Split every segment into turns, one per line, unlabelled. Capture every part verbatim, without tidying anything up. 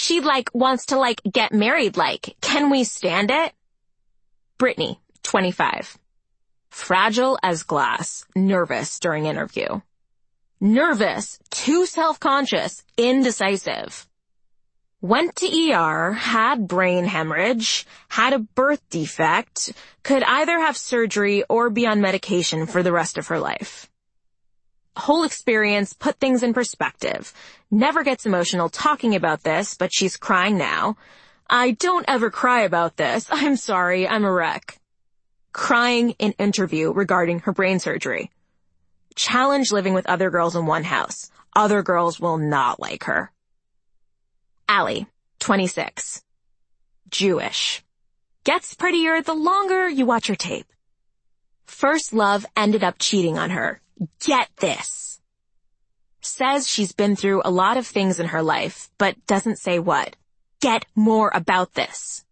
She, like, wants to, like, get married, like. Can we stand it? Brittany, twenty-five. Fragile as glass, nervous during interview. Nervous, too self-conscious, indecisive. Went to E R, had brain hemorrhage, had a birth defect, could either have surgery or be on medication for the rest of her life. Whole experience put things in perspective. Never gets emotional talking about this, but she's crying now. I don't ever cry about this. I'm sorry, I'm a wreck. Crying in interview regarding her brain surgery. Challenge living with other girls in one house. Other girls will not like her. Allie, twenty-six. Jewish. Gets prettier the longer you watch her tape. First love ended up cheating on her. Get this. Says she's been through a lot of things in her life, but doesn't say what. Get more about this.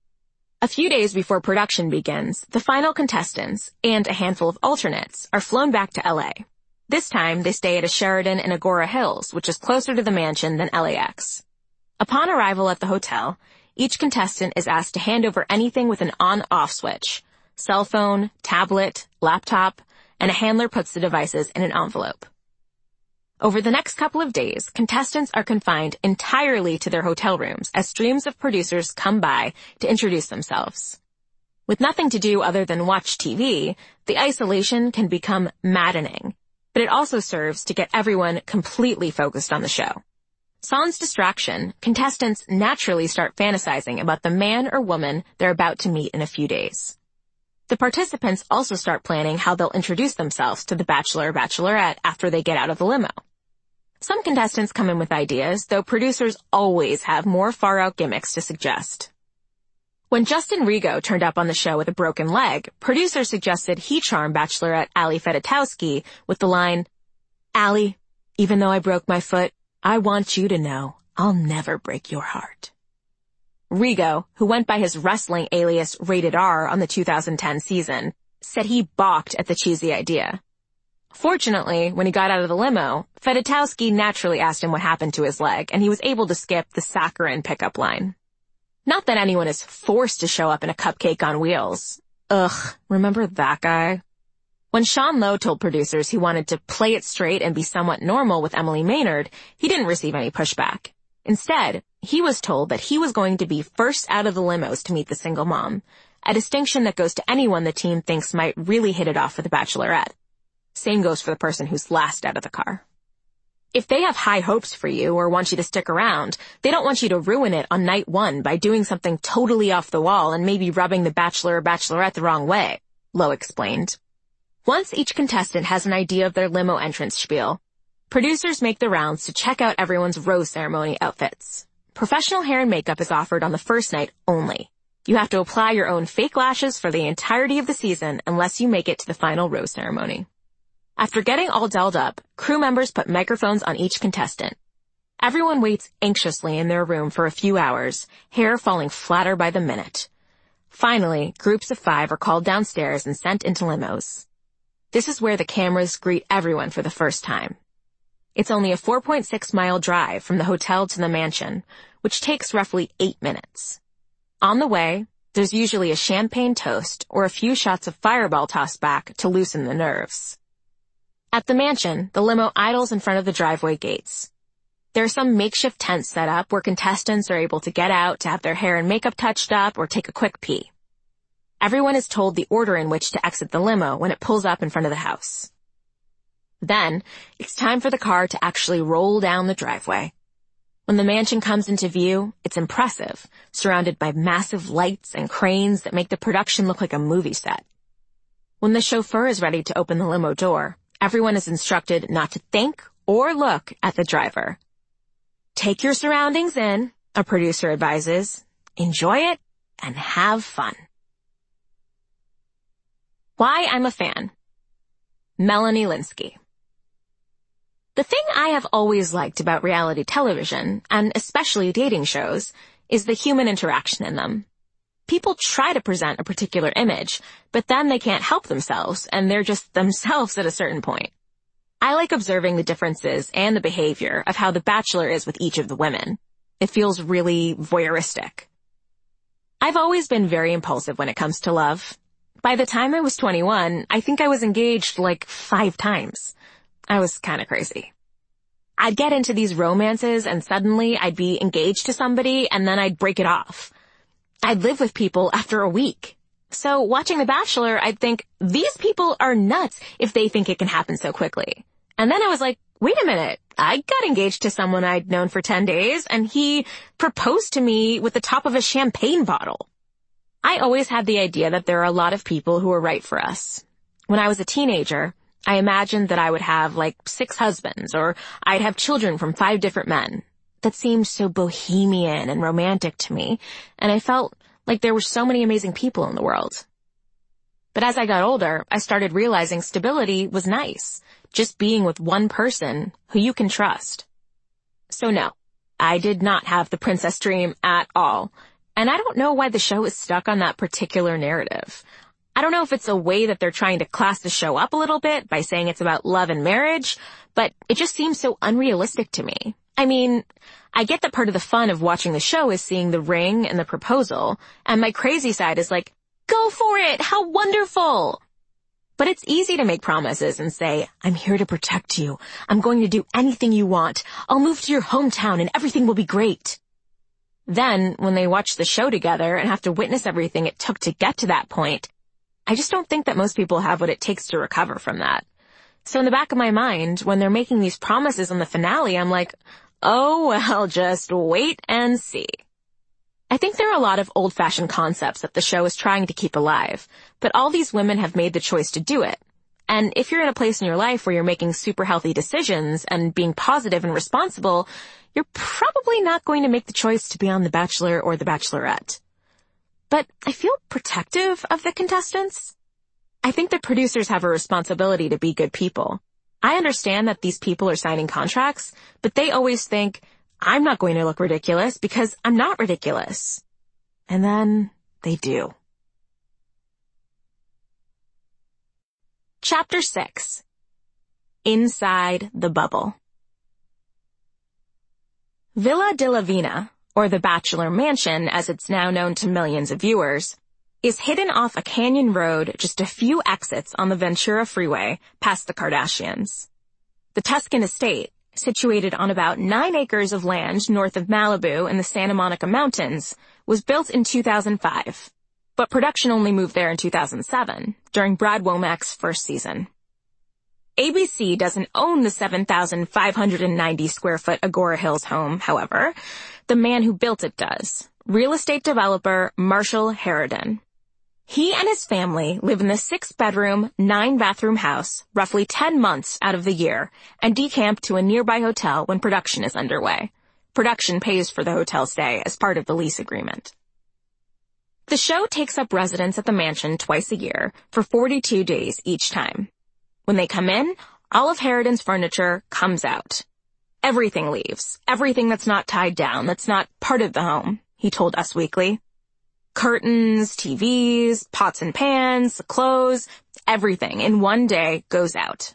A few days before production begins, the final contestants and a handful of alternates are flown back to L A. This time, they stay at a Sheraton in Agora Hills, which is closer to the mansion than L A X. Upon arrival at the hotel, each contestant is asked to hand over anything with an on-off switch. Cell phone, tablet, laptop, and a handler puts the devices in an envelope. Over the next couple of days, contestants are confined entirely to their hotel rooms as streams of producers come by to introduce themselves. With nothing to do other than watch T V, the isolation can become maddening, but it also serves to get everyone completely focused on the show. Sans distraction, contestants naturally start fantasizing about the man or woman they're about to meet in a few days. The participants also start planning how they'll introduce themselves to the bachelor or bachelorette after they get out of the limo. Some contestants come in with ideas, though producers always have more far-out gimmicks to suggest. When Justin Rigo turned up on the show with a broken leg, producers suggested he charm bachelorette Allie Fedotowsky with the line, "Allie, even though I broke my foot, I want you to know I'll never break your heart." Rigo, who went by his wrestling alias Rated R on the two thousand ten season, said he balked at the cheesy idea. Fortunately, when he got out of the limo, Fedotowsky naturally asked him what happened to his leg, and he was able to skip the saccharine pickup line. Not that anyone is forced to show up in a cupcake on wheels. Ugh, remember that guy? When Sean Lowe told producers he wanted to play it straight and be somewhat normal with Emily Maynard, he didn't receive any pushback. Instead, he was told that he was going to be first out of the limos to meet the single mom, a distinction that goes to anyone the team thinks might really hit it off with the bachelorette. Same goes for the person who's last out of the car. If they have high hopes for you or want you to stick around, they don't want you to ruin it on night one by doing something totally off the wall and maybe rubbing the bachelor or bachelorette the wrong way, Lowe explained. Once each contestant has an idea of their limo entrance spiel, producers make the rounds to check out everyone's rose ceremony outfits. Professional hair and makeup is offered on the first night only. You have to apply your own fake lashes for the entirety of the season unless you make it to the final rose ceremony. After getting all dolled up, crew members put microphones on each contestant. Everyone waits anxiously in their room for a few hours, hair falling flatter by the minute. Finally, groups of five are called downstairs and sent into limos. This is where the cameras greet everyone for the first time. It's only a four point six mile drive from the hotel to the mansion, which takes roughly eight minutes. On the way, there's usually a champagne toast or a few shots of Fireball tossed back to loosen the nerves. At the mansion, the limo idles in front of the driveway gates. There are some makeshift tents set up where contestants are able to get out to have their hair and makeup touched up or take a quick pee. Everyone is told the order in which to exit the limo when it pulls up in front of the house. Then, it's time for the car to actually roll down the driveway. When the mansion comes into view, it's impressive, surrounded by massive lights and cranes that make the production look like a movie set. When the chauffeur is ready to open the limo door, everyone is instructed not to think or look at the driver. Take your surroundings in, a producer advises. Enjoy it and have fun. Why I'm a fan. Melanie Lynskey. The thing I have always liked about reality television, and especially dating shows, is the human interaction in them. People try to present a particular image, but then they can't help themselves, and they're just themselves at a certain point. I like observing the differences and the behavior of how The Bachelor is with each of the women. It feels really voyeuristic. I've always been very impulsive when it comes to love. By the time I was twenty-one, I think I was engaged like five times. I was kind of crazy. I'd get into these romances and suddenly I'd be engaged to somebody and then I'd break it off. I'd live with people after a week. So watching The Bachelor, I'd think, these people are nuts if they think it can happen so quickly. And then I was like, wait a minute, I got engaged to someone I'd known for ten days and he proposed to me with the top of a champagne bottle. I always had the idea that there are a lot of people who are right for us. When I was a teenager, I imagined that I would have like six husbands or I'd have children from five different men. That seemed so bohemian and romantic to me, and I felt like there were so many amazing people in the world. But as I got older, I started realizing stability was nice, just being with one person who you can trust. So no, I did not have the princess dream at all, and I don't know why the show is stuck on that particular narrative. I don't know if it's a way that they're trying to class the show up a little bit by saying it's about love and marriage, but it just seems so unrealistic to me. I mean, I get that part of the fun of watching the show is seeing the ring and the proposal, and my crazy side is like, go for it! How wonderful! But it's easy to make promises and say, I'm here to protect you. I'm going to do anything you want. I'll move to your hometown and everything will be great. Then, when they watch the show together and have to witness everything it took to get to that point, I just don't think that most people have what it takes to recover from that. So in the back of my mind, when they're making these promises on the finale, I'm like, oh, well, just wait and see. I think there are a lot of old-fashioned concepts that the show is trying to keep alive, but all these women have made the choice to do it. And if you're in a place in your life where you're making super healthy decisions and being positive and responsible, you're probably not going to make the choice to be on The Bachelor or The Bachelorette. But I feel protective of the contestants. I think the producers have a responsibility to be good people. I understand that these people are signing contracts, but they always think, I'm not going to look ridiculous because I'm not ridiculous. And then they do. Chapter six. Inside the Bubble. Villa de la Vina, or the Bachelor Mansion as it's now known to millions of viewers, is hidden off a canyon road just a few exits on the Ventura Freeway past the Kardashians. The Tuscan estate, situated on about nine acres of land north of Malibu in the Santa Monica Mountains, was built in two thousand five, but production only moved there in two thousand seven, during Brad Womack's first season. A B C doesn't own the seven thousand five hundred ninety square foot Agora Hills home, however. The man who built it does, real estate developer Marshall Harridan. He and his family live in the six-bedroom, nine-bathroom house roughly ten months out of the year and decamp to a nearby hotel when production is underway. Production pays for the hotel stay as part of the lease agreement. The show takes up residence at the mansion twice a year for forty-two days each time. When they come in, all of Harridan's furniture comes out. Everything leaves. Everything that's not tied down, that's not part of the home, he told Us Weekly. Curtains, T Vs, pots and pans, clothes, everything in one day goes out.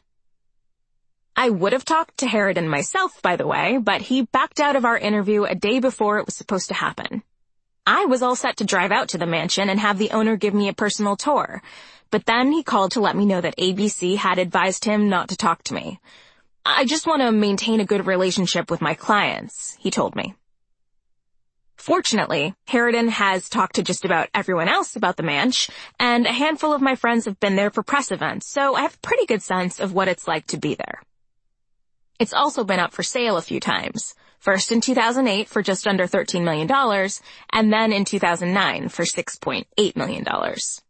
I would have talked to Harridan myself, by the way, but he backed out of our interview a day before it was supposed to happen. I was all set to drive out to the mansion and have the owner give me a personal tour, but then he called to let me know that A B C had advised him not to talk to me. I just want to maintain a good relationship with my clients, he told me. Fortunately, Harridan has talked to just about everyone else about the manch, and a handful of my friends have been there for press events, so I have a pretty good sense of what it's like to be there. It's also been up for sale a few times, first in two thousand eight for just under thirteen million dollars, and then in two thousand nine for six point eight million dollars.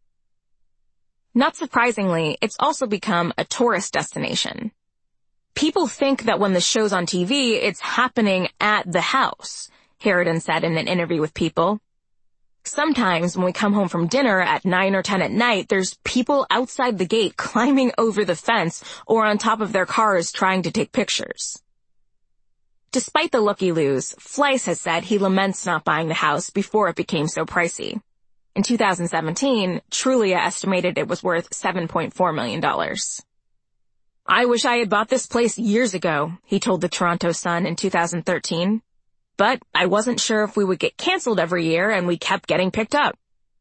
Not surprisingly, it's also become a tourist destination. People think that when the show's on T V, it's happening at the house, Harridan said in an interview with People. Sometimes when we come home from dinner at nine or ten at night, there's people outside the gate climbing over the fence or on top of their cars trying to take pictures. Despite the looky-loos, Fleiss has said he laments not buying the house before it became so pricey. In two thousand seventeen, Trulia estimated it was worth seven point four million dollars. I wish I had bought this place years ago, he told the Toronto Sun in two thousand thirteen. but I wasn't sure if we would get canceled every year, and we kept getting picked up.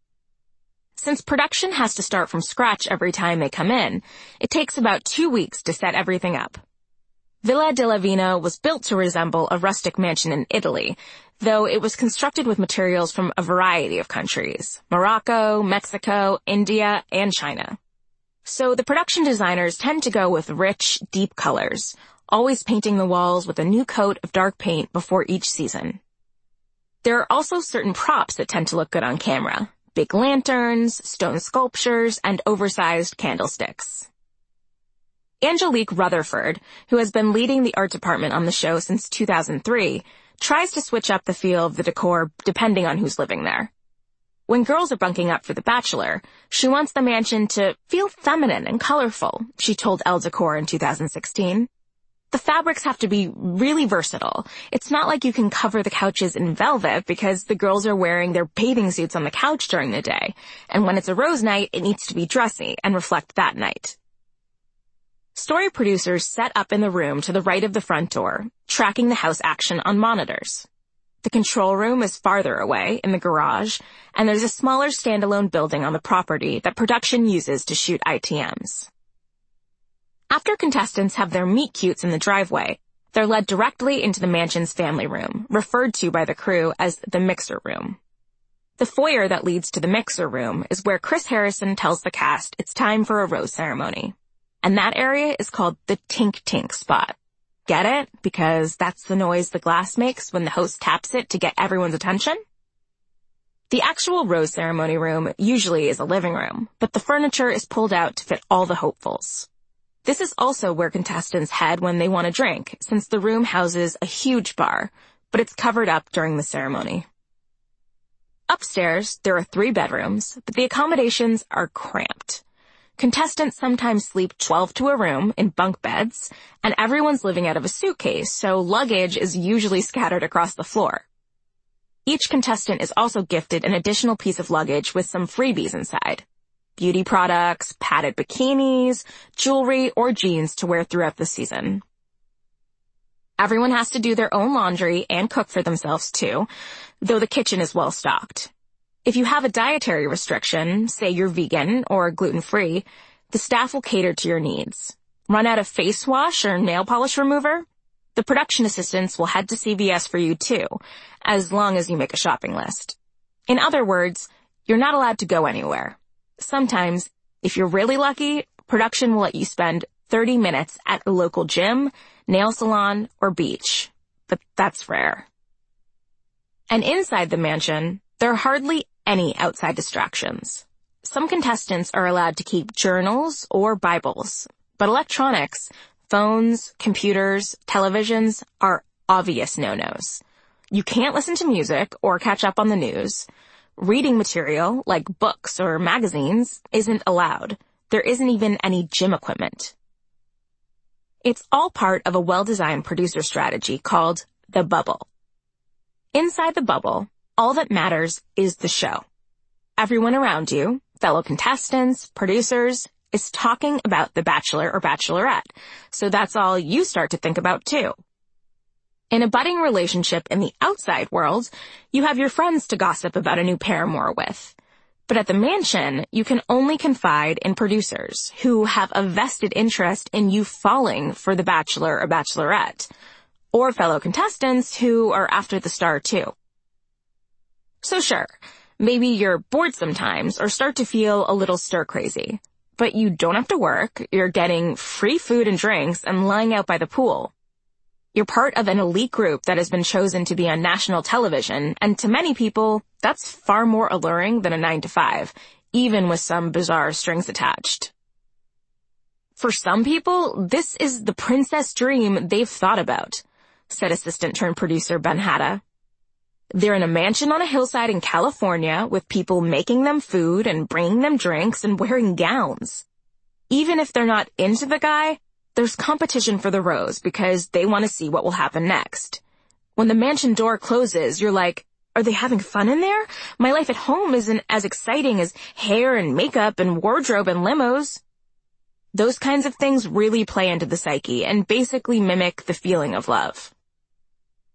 Since production has to start from scratch every time they come in, it takes about two weeks to set everything up. Villa della Vina was built to resemble a rustic mansion in Italy, though it was constructed with materials from a variety of countries: Morocco, Mexico, India, and China. So the production designers tend to go with rich, deep colors, always painting the walls with a new coat of dark paint before each season. There are also certain props that tend to look good on camera: big lanterns, stone sculptures, and oversized candlesticks. Angelique Rutherford, who has been leading the art department on the show since two thousand three, tries to switch up the feel of the decor depending on who's living there. When girls are bunking up for The Bachelor, she wants the mansion to feel feminine and colorful, she told Elle Decor in two thousand sixteen. The fabrics have to be really versatile. It's not like you can cover the couches in velvet because the girls are wearing their bathing suits on the couch during the day, and when it's a rose night, it needs to be dressy and reflect that night. Story producers set up in the room to the right of the front door, tracking the house action on monitors. The control room is farther away, in the garage, and there's a smaller standalone building on the property that production uses to shoot I T Ms. After contestants have their meet-cutes in the driveway, they're led directly into the mansion's family room, referred to by the crew as the mixer room. The foyer that leads to the mixer room is where Chris Harrison tells the cast it's time for a rose ceremony. And that area is called the tink-tink spot. Get it? Because that's the noise the glass makes when the host taps it to get everyone's attention? The actual rose ceremony room usually is a living room, but the furniture is pulled out to fit all the hopefuls. This is also where contestants head when they want a drink, since the room houses a huge bar, but it's covered up during the ceremony. Upstairs, there are three bedrooms, but the accommodations are cramped. Contestants sometimes sleep twelve to a room in bunk beds, and everyone's living out of a suitcase, so luggage is usually scattered across the floor. Each contestant is also gifted an additional piece of luggage with some freebies inside: beauty products, padded bikinis, jewelry, or jeans to wear throughout the season. Everyone has to do their own laundry and cook for themselves too, though the kitchen is well stocked. If you have a dietary restriction, say you're vegan or gluten-free, the staff will cater to your needs. Run out of face wash or nail polish remover? The production assistants will head to C V S for you too, as long as you make a shopping list. In other words, you're not allowed to go anywhere. Sometimes, if you're really lucky, production will let you spend thirty minutes at a local gym, nail salon, or beach. But that's rare. And inside the mansion, there are hardly any outside distractions. Some contestants are allowed to keep journals or Bibles, but electronics, phones, computers, televisions are obvious no-nos. You can't listen to music or catch up on the news. Reading material, like books or magazines, isn't allowed. There isn't even any gym equipment. It's all part of a well-designed producer strategy called the bubble. Inside the bubble, all that matters is the show. Everyone around you, fellow contestants, producers, is talking about The Bachelor or Bachelorette, so that's all you start to think about too. In a budding relationship in the outside world, you have your friends to gossip about a new paramour with. But at the mansion, you can only confide in producers who have a vested interest in you falling for The Bachelor or Bachelorette, or fellow contestants who are after the star too. So sure, maybe you're bored sometimes or start to feel a little stir-crazy, but you don't have to work, you're getting free food and drinks and lying out by the pool. You're part of an elite group that has been chosen to be on national television, and to many people, that's far more alluring than a nine to five, even with some bizarre strings attached. For some people, this is the princess dream they've thought about, said assistant-turned-producer Ben Hatta. They're in a mansion on a hillside in California with people making them food and bringing them drinks and wearing gowns. Even if they're not into the guy, there's competition for the rose because they want to see what will happen next. When the mansion door closes, you're like, are they having fun in there? My life at home isn't as exciting as hair and makeup and wardrobe and limos. Those kinds of things really play into the psyche and basically mimic the feeling of love.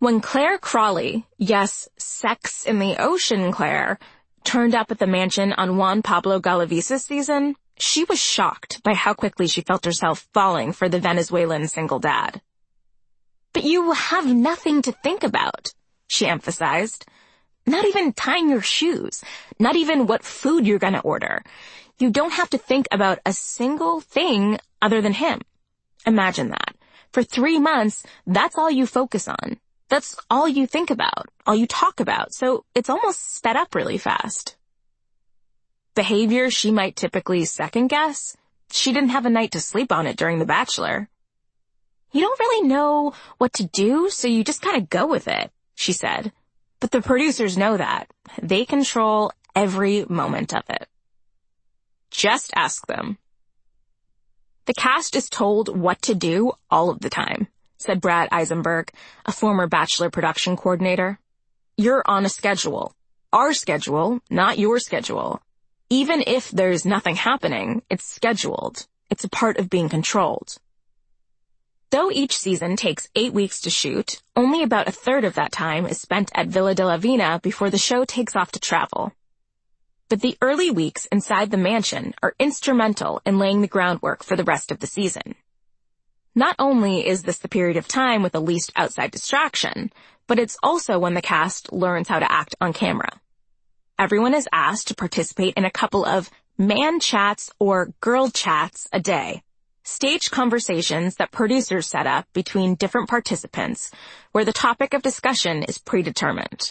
When Claire Crawley, yes, Sex in the Ocean Claire, turned up at the mansion on Juan Pablo Galavisa's season, she was shocked by how quickly she felt herself falling for the Venezuelan single dad. "But you have nothing to think about," she emphasized. "Not even tying your shoes, not even what food you're gonna order. You don't have to think about a single thing other than him. Imagine that. For three months, that's all you focus on. That's all you think about, all you talk about, so it's almost sped up really fast." Behavior she might typically second-guess, she didn't have a night to sleep on it during The Bachelor. "You don't really know what to do, so you just kind of go with it," she said. But the producers know that. They control every moment of it. Just ask them. "The cast is told what to do all of the time," said Brad Eisenberg, a former Bachelor production coordinator. "You're on a schedule. Our schedule, not your schedule. Even if there's nothing happening, it's scheduled. It's a part of being controlled." Though each season takes eight weeks to shoot, only about a third of that time is spent at Villa de la Vina before the show takes off to travel. But the early weeks inside the mansion are instrumental in laying the groundwork for the rest of the season. Not only is this the period of time with the least outside distraction, but it's also when the cast learns how to act on camera. Everyone is asked to participate in a couple of man chats or girl chats a day, staged conversations that producers set up between different participants where the topic of discussion is predetermined.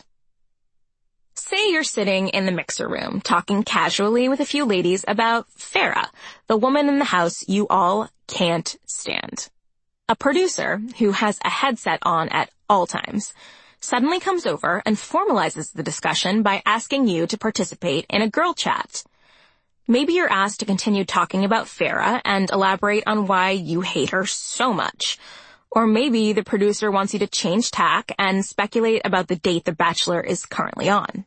Say you're sitting in the mixer room talking casually with a few ladies about Farrah, the woman in the house you all can't stand. A producer, who has a headset on at all times, suddenly comes over and formalizes the discussion by asking you to participate in a girl chat. Maybe you're asked to continue talking about Farrah and elaborate on why you hate her so much. Or maybe the producer wants you to change tack and speculate about the date The Bachelor is currently on.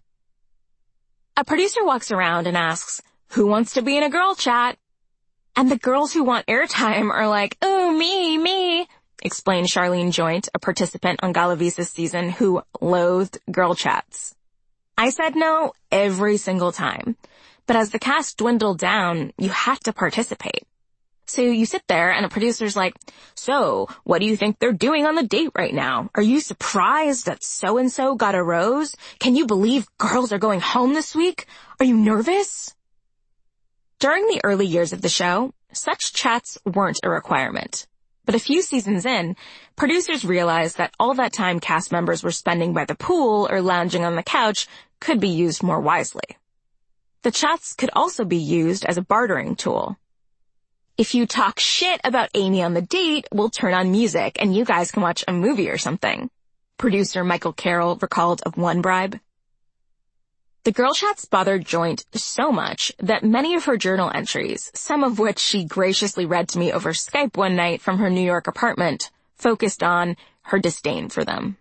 A producer walks around and asks, "Who wants to be in a girl chat?" And the girls who want airtime are like, "Oh, me, me," explained Charlene Joint, a participant on Galavisa's season who loathed girl chats. "I said no every single time. But as the cast dwindled down, you had to participate. So you sit there and a producer's like, "So, what do you think they're doing on the date right now? Are you surprised that so-and-so got a rose? Can you believe girls are going home this week? Are you nervous?" During the early years of the show, such chats weren't a requirement. But a few seasons in, producers realized that all that time cast members were spending by the pool or lounging on the couch could be used more wisely. The chats could also be used as a bartering tool. "If you talk shit about Amy on the date, we'll turn on music and you guys can watch a movie or something," producer Michael Carroll recalled of One Bribe. The girl chats bothered Joint so much that many of her journal entries, some of which she graciously read to me over Skype one night from her New York apartment, focused on her disdain for them.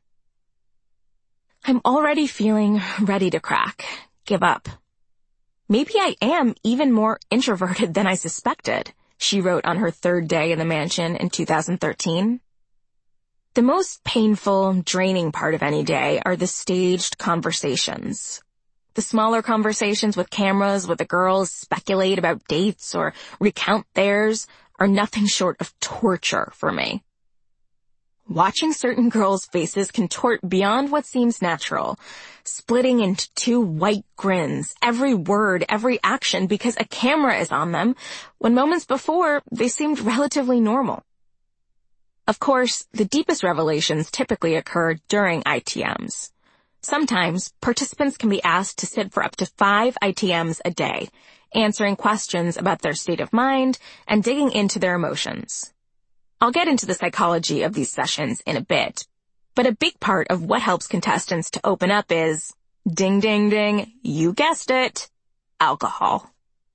"I'm already feeling ready to crack, give up. Maybe I am even more introverted than I suspected," she wrote on her third day in the mansion in two thousand thirteen. The most painful, draining part of any day are the staged conversations. The smaller conversations with cameras where the girls speculate about dates or recount theirs are nothing short of torture for me. Watching certain girls' faces contort beyond what seems natural, splitting into two white grins, every word, every action because a camera is on them, when moments before they seemed relatively normal. Of course, the deepest revelations typically occur during I T Ms. Sometimes, participants can be asked to sit for up to five I T Ms a day, answering questions about their state of mind and digging into their emotions. I'll get into the psychology of these sessions in a bit, but a big part of what helps contestants to open up is, ding ding ding, you guessed it, alcohol.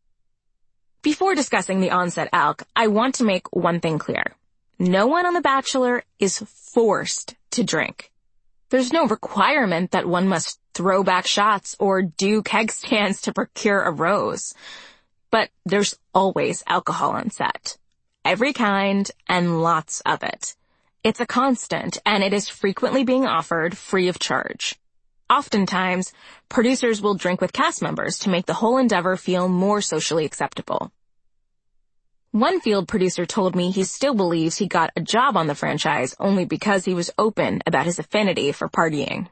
Before discussing the on-set alc, I want to make one thing clear. No one on The Bachelor is forced to drink. There's no requirement that one must throw back shots or do keg stands to procure a rose. But there's always alcohol on set. Every kind and lots of it. It's a constant, and it is frequently being offered free of charge. Oftentimes, producers will drink with cast members to make the whole endeavor feel more socially acceptable. One field producer told me he still believes he got a job on the franchise only because he was open about his affinity for partying.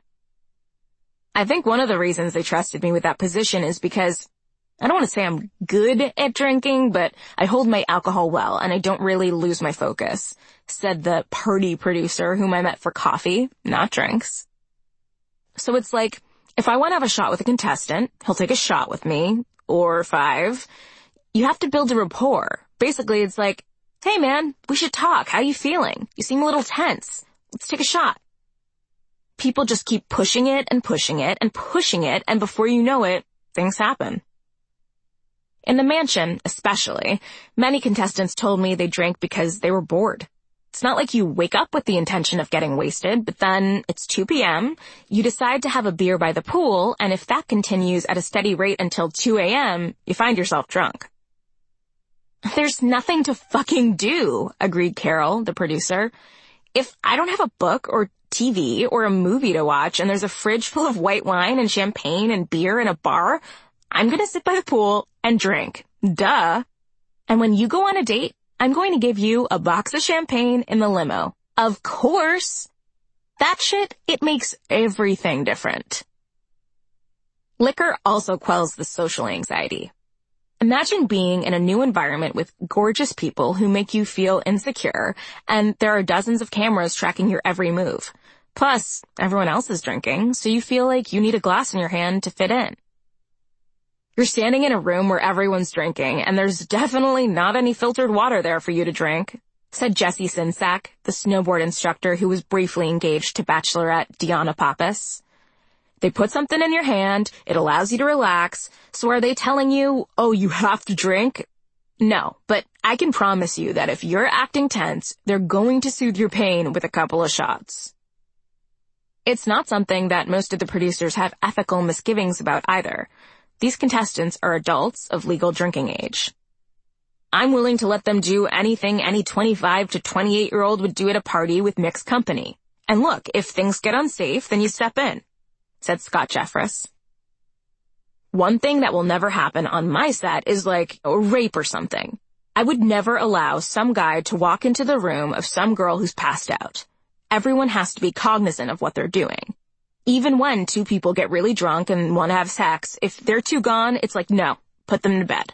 I think one of the reasons they trusted me with that position is because I don't want to say I'm good at drinking, but I hold my alcohol well and I don't really lose my focus, said the party producer whom I met for coffee, not drinks. So it's like, if I want to have a shot with a contestant, he'll take a shot with me, or five. You have to build a rapport. Basically, it's like, hey man, we should talk. How you feeling? You seem a little tense. Let's take a shot. People just keep pushing it and pushing it and pushing it, and before you know it, things happen. In the mansion, especially, many contestants told me they drank because they were bored. It's not like you wake up with the intention of getting wasted, but then it's two p.m., you decide to have a beer by the pool, and if that continues at a steady rate until two a.m., you find yourself drunk. There's nothing to fucking do, agreed Carol, the producer. If I don't have a book or T V or a movie to watch and there's a fridge full of white wine and champagne and beer in a bar, I'm gonna sit by the pool and drink. Duh. And when you go on a date, I'm going to give you a box of champagne in the limo. Of course. That shit, it makes everything different. Liquor also quells the social anxiety. Imagine being in a new environment with gorgeous people who make you feel insecure, and there are dozens of cameras tracking your every move. Plus, everyone else is drinking, so you feel like you need a glass in your hand to fit in. You're standing in a room where everyone's drinking, and there's definitely not any filtered water there for you to drink, said Jesse Sinsack, the snowboard instructor who was briefly engaged to Bachelorette Deanna Pappas. They put something in your hand, it allows you to relax, so are they telling you, oh, you have to drink? No, but I can promise you that if you're acting tense, they're going to soothe your pain with a couple of shots. It's not something that most of the producers have ethical misgivings about either. These contestants are adults of legal drinking age. I'm willing to let them do anything any twenty-five to twenty-eight-year-old would do at a party with mixed company. And look, if things get unsafe, then you step in, said Scott Jeffress. One thing that will never happen on my set is like a rape or something. I would never allow some guy to walk into the room of some girl who's passed out. Everyone has to be cognizant of what they're doing. Even when two people get really drunk and want to have sex, if they're too gone, it's like, no, put them to bed.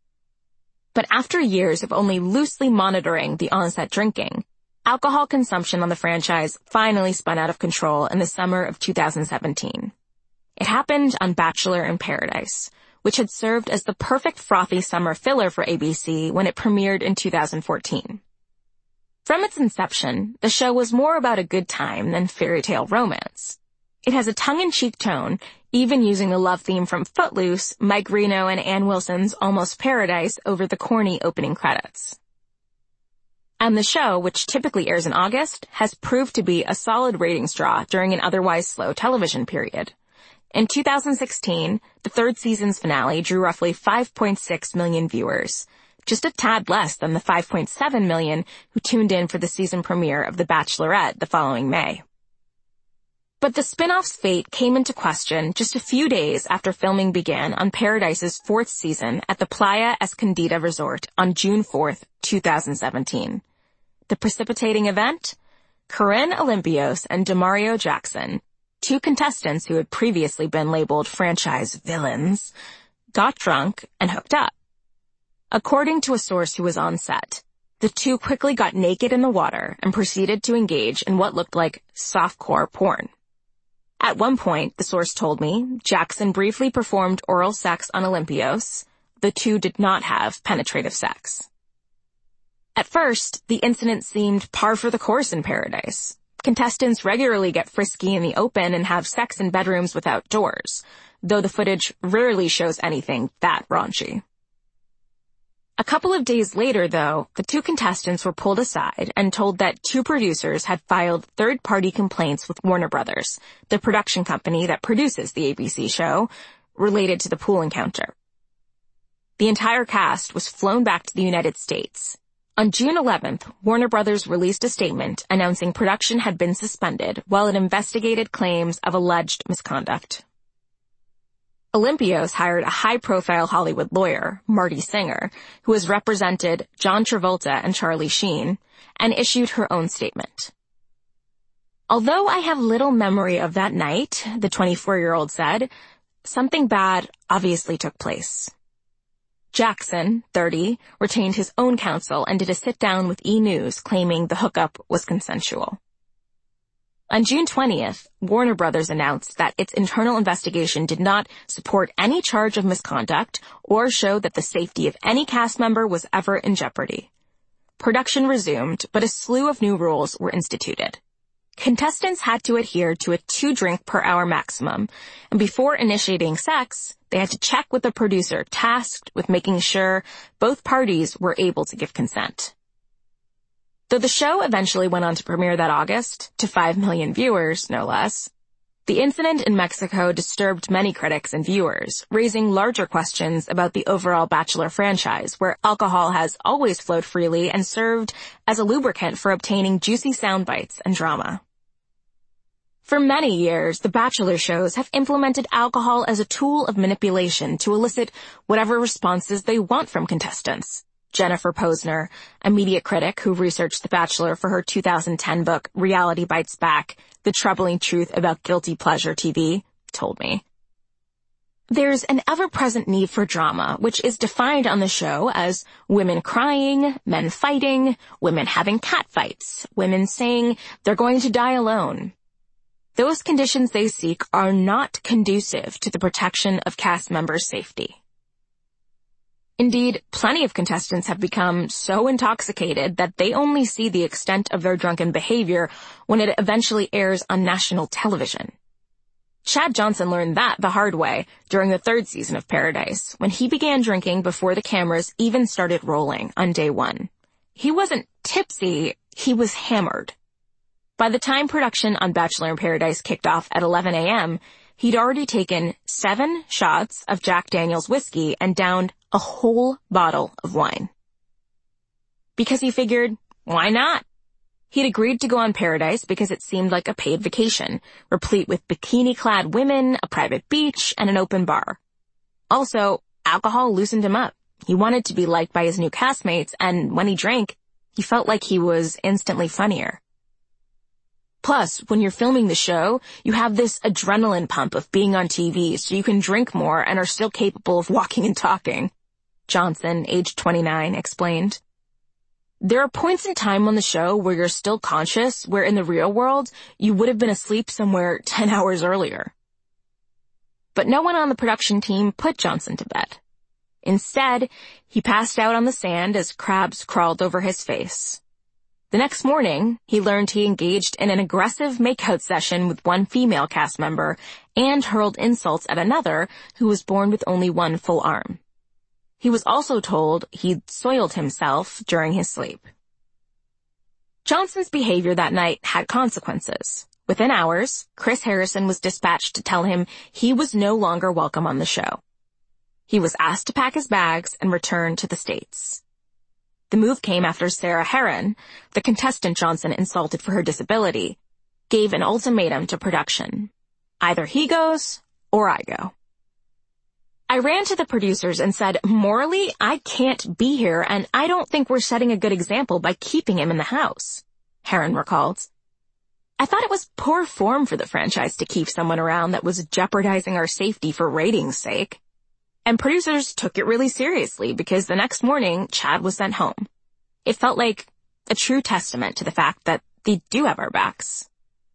But after years of only loosely monitoring the on-set drinking, alcohol consumption on the franchise finally spun out of control in the summer of two thousand seventeen. It happened on Bachelor in Paradise, which had served as the perfect frothy summer filler for A B C when it premiered in two thousand fourteen. From its inception, the show was more about a good time than fairy tale romance. It has a tongue-in-cheek tone, even using the love theme from Footloose, Mike Reno and Ann Wilson's Almost Paradise over the corny opening credits. And the show, which typically airs in August, has proved to be a solid ratings draw during an otherwise slow television period. In two thousand sixteen, the third season's finale drew roughly five point six million viewers, just a tad less than the five point seven million who tuned in for the season premiere of The Bachelorette the following May. But the spin-off's fate came into question just a few days after filming began on Paradise's fourth season at the Playa Escondida Resort on June fourth, two thousand seventeen. The precipitating event? Corinne Olympios and Demario Jackson, two contestants who had previously been labeled franchise villains, got drunk and hooked up. According to a source who was on set, the two quickly got naked in the water and proceeded to engage in what looked like softcore porn. At one point, the source told me, Jackson briefly performed oral sex on Olympios. The two did not have penetrative sex. At first, the incident seemed par for the course in Paradise. Contestants regularly get frisky in the open and have sex in bedrooms without doors, though the footage rarely shows anything that raunchy. A couple of days later, though, the two contestants were pulled aside and told that two producers had filed third-party complaints with Warner Brothers, the production company that produces the A B C show, related to the pool encounter. The entire cast was flown back to the United States. On June eleventh, Warner Brothers released a statement announcing production had been suspended while it investigated claims of alleged misconduct. Olympios hired a high-profile Hollywood lawyer, Marty Singer, who has represented John Travolta and Charlie Sheen, and issued her own statement. Although I have little memory of that night, the twenty-four-year-old said, something bad obviously took place. Jackson, thirty, retained his own counsel and did a sit-down with E! News claiming the hookup was consensual. On June twentieth, Warner Brothers announced that its internal investigation did not support any charge of misconduct or show that the safety of any cast member was ever in jeopardy. Production resumed, but a slew of new rules were instituted. Contestants had to adhere to a two-drink per hour maximum, and before initiating sex, they had to check with the producer tasked with making sure both parties were able to give consent. Though the show eventually went on to premiere that August, to five million viewers, no less, the incident in Mexico disturbed many critics and viewers, raising larger questions about the overall Bachelor franchise, where alcohol has always flowed freely and served as a lubricant for obtaining juicy sound bites and drama. For many years, the Bachelor shows have implemented alcohol as a tool of manipulation to elicit whatever responses they want from contestants. Jennifer Posner, a media critic who researched The Bachelor for her two thousand ten book, Reality Bites Back, The Troubling Truth About Guilty Pleasure T V, told me. There's an ever-present need for drama, which is defined on the show as women crying, men fighting, women having catfights, women saying they're going to die alone. Those conditions they seek are not conducive to the protection of cast members' safety. Indeed, plenty of contestants have become so intoxicated that they only see the extent of their drunken behavior when it eventually airs on national television. Chad Johnson learned that the hard way during the third season of Paradise, when he began drinking before the cameras even started rolling on day one. He wasn't tipsy, he was hammered. By the time production on Bachelor in Paradise kicked off at eleven a.m., he'd already taken seven shots of Jack Daniel's whiskey and downed a whole bottle of wine. Because he figured, why not? He'd agreed to go on Paradise because it seemed like a paid vacation, replete with bikini-clad women, a private beach, and an open bar. Also, alcohol loosened him up. He wanted to be liked by his new castmates, and when he drank, he felt like he was instantly funnier. Plus, when you're filming the show, you have this adrenaline pump of being on T V, so you can drink more and are still capable of walking and talking. Johnson, age twenty-nine, explained. There are points in time on the show where you're still conscious, where in the real world, you would have been asleep somewhere ten hours earlier. But no one on the production team put Johnson to bed. Instead, he passed out on the sand as crabs crawled over his face. The next morning, he learned he engaged in an aggressive makeout session with one female cast member and hurled insults at another who was born with only one full arm. He was also told he'd soiled himself during his sleep. Johnson's behavior that night had consequences. Within hours, Chris Harrison was dispatched to tell him he was no longer welcome on the show. He was asked to pack his bags and return to the States. The move came after Sarah Heron, the contestant Johnson insulted for her disability, gave an ultimatum to production. Either he goes, or I go. I ran to the producers and said, morally, I can't be here, and I don't think we're setting a good example by keeping him in the house, Heron recalled. I thought it was poor form for the franchise to keep someone around that was jeopardizing our safety for ratings' sake. And producers took it really seriously because the next morning, Chad was sent home. It felt like a true testament to the fact that they do have our backs.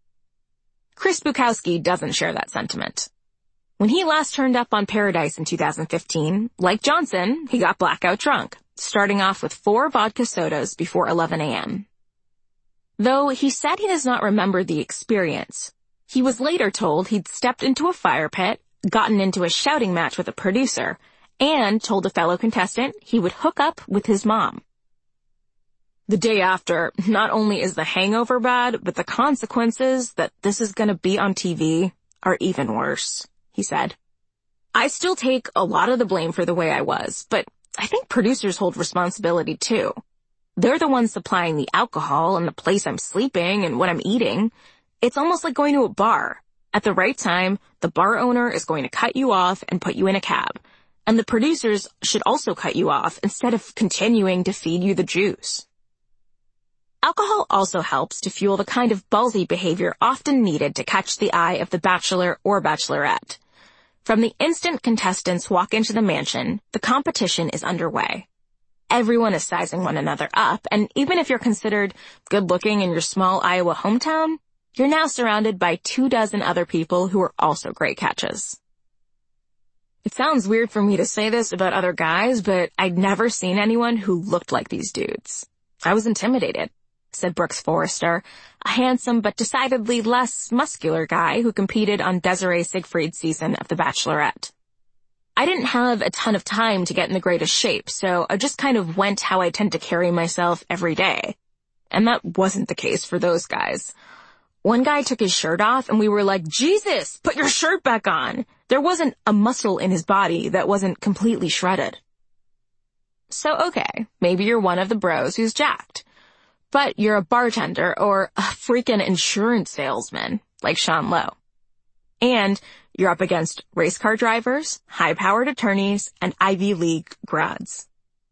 Chris Bukowski doesn't share that sentiment. When he last turned up on Paradise in two thousand fifteen, like Johnson, he got blackout drunk, starting off with four vodka sodas before eleven a.m. Though he said he does not remember the experience, he was later told he'd stepped into a fire pit, gotten into a shouting match with a producer, and told a fellow contestant he would hook up with his mom. The day after, not only is the hangover bad, but the consequences that this is going to be on T V are even worse, he said. I still take a lot of the blame for the way I was, but I think producers hold responsibility too. They're the ones supplying the alcohol and the place I'm sleeping and what I'm eating. It's almost like going to a bar. At the right time, the bar owner is going to cut you off and put you in a cab. And the producers should also cut you off instead of continuing to feed you the juice. Alcohol also helps to fuel the kind of ballsy behavior often needed to catch the eye of the bachelor or bachelorette. From the instant contestants walk into the mansion, the competition is underway. Everyone is sizing one another up, and even if you're considered good-looking in your small Iowa hometown, you're now surrounded by two dozen other people who are also great catches. It sounds weird for me to say this about other guys, but I'd never seen anyone who looked like these dudes. I was intimidated, said Brooks Forrester, a handsome but decidedly less muscular guy who competed on Desiree Siegfried's season of The Bachelorette. I didn't have a ton of time to get in the greatest shape, so I just kind of went how I tend to carry myself every day. And that wasn't the case for those guys. One guy took his shirt off and we were like, Jesus, put your shirt back on. There wasn't a muscle in his body that wasn't completely shredded. So okay, maybe you're one of the bros who's jacked. But you're a bartender or a freaking insurance salesman, like Sean Lowe. And you're up against race car drivers, high-powered attorneys, and Ivy League grads.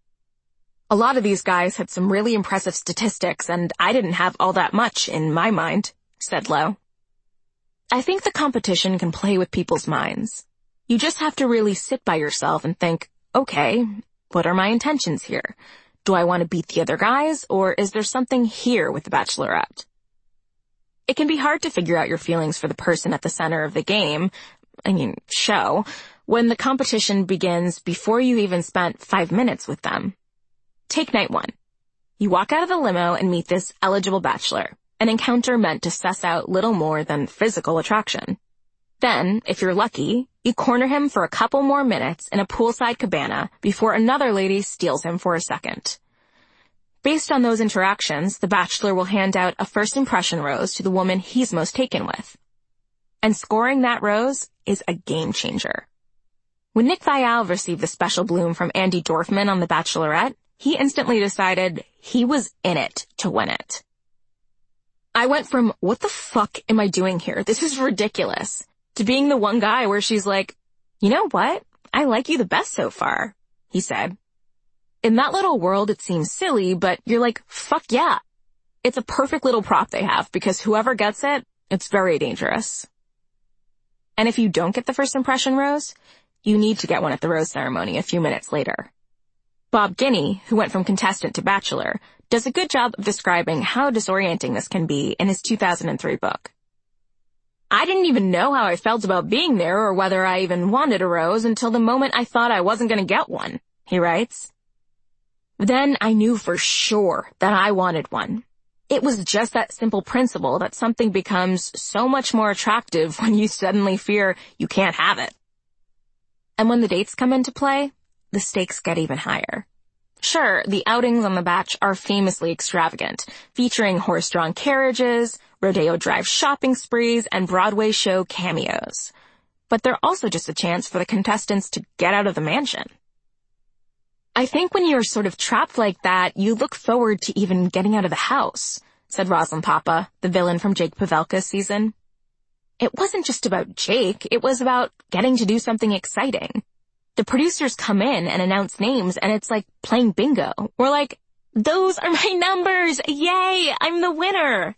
A lot of these guys had some really impressive statistics, and I didn't have all that much in my mind, said Lowe. I think the competition can play with people's minds. You just have to really sit by yourself and think, okay, what are my intentions here? Do I want to beat the other guys, or is there something here with the Bachelorette? It can be hard to figure out your feelings for the person at the center of the game, I mean, show, when the competition begins before you even spent five minutes with them. Take night one. You walk out of the limo and meet this eligible bachelor, an encounter meant to suss out little more than physical attraction. Then, if you're lucky, you corner him for a couple more minutes in a poolside cabana before another lady steals him for a second. Based on those interactions, the bachelor will hand out a first impression rose to the woman he's most taken with. And scoring that rose is a game changer. When Nick Viall received the special bloom from Andy Dorfman on The Bachelorette, he instantly decided he was in it to win it. I went from, what the fuck am I doing here? This is ridiculous, to being the one guy where she's like, you know what? I like you the best so far, he said. In that little world, it seems silly, but you're like, fuck yeah. It's a perfect little prop they have, because whoever gets it, it's very dangerous. And if you don't get the first impression rose, you need to get one at the rose ceremony a few minutes later. Bob Guiney, who went from contestant to bachelor, does a good job of describing how disorienting this can be in his two thousand three book. I didn't even know how I felt about being there or whether I even wanted a rose until the moment I thought I wasn't going to get one, he writes. Then I knew for sure that I wanted one. It was just that simple principle that something becomes so much more attractive when you suddenly fear you can't have it. And when the dates come into play, the stakes get even higher. Sure, the outings on The Batch are famously extravagant, featuring horse-drawn carriages, Rodeo Drive shopping sprees, and Broadway show cameos. But they're also just a chance for the contestants to get out of the mansion. I think when you're sort of trapped like that, you look forward to even getting out of the house, said Rosalind Papa, the villain from Jake Pavelka's season. It wasn't just about Jake, it was about getting to do something exciting. The producers come in and announce names, and it's like playing bingo. We're like, those are my numbers! Yay! I'm the winner!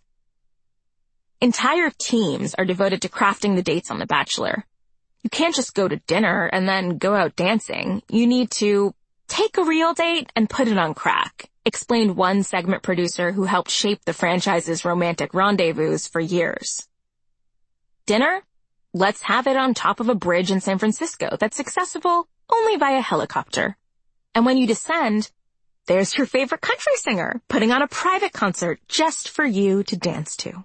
Entire teams are devoted to crafting the dates on The Bachelor. You can't just go to dinner and then go out dancing. You need to take a real date and put it on crack, explained one segment producer who helped shape the franchise's romantic rendezvous for years. Dinner? Let's have it on top of a bridge in San Francisco that's accessible only via helicopter. And when you descend, there's your favorite country singer putting on a private concert just for you to dance to.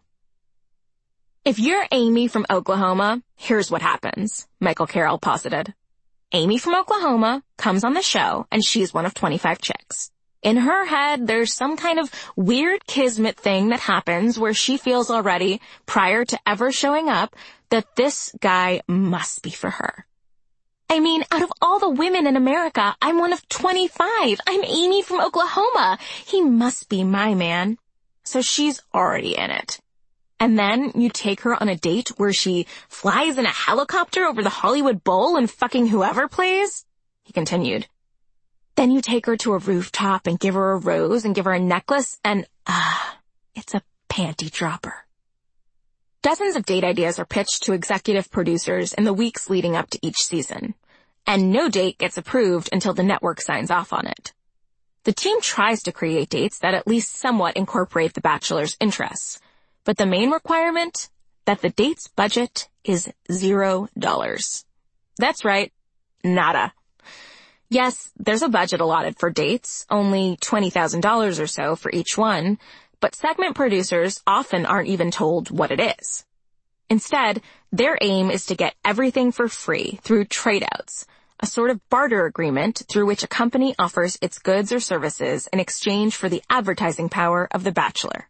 If you're Amy from Oklahoma, here's what happens, Michael Carroll posited. Amy from Oklahoma comes on the show, and she's one of twenty-five chicks. In her head, there's some kind of weird kismet thing that happens where she feels already, prior to ever showing up, that this guy must be for her. I mean, out of all the women in America, I'm one of twenty-five. I'm Amy from Oklahoma. He must be my man. So she's already in it. And then you take her on a date where she flies in a helicopter over the Hollywood Bowl and fucking whoever plays? He continued. Then you take her to a rooftop and give her a rose and give her a necklace and, ah, it's a panty dropper. Dozens of date ideas are pitched to executive producers in the weeks leading up to each season. And no date gets approved until the network signs off on it. The team tries to create dates that at least somewhat incorporate the Bachelor's interests. But the main requirement, that the date's budget is zero dollars. That's right, nada. Yes, there's a budget allotted for dates, only twenty thousand dollars or so for each one, but segment producers often aren't even told what it is. Instead, their aim is to get everything for free through trade-outs, a sort of barter agreement through which a company offers its goods or services in exchange for the advertising power of The Bachelor.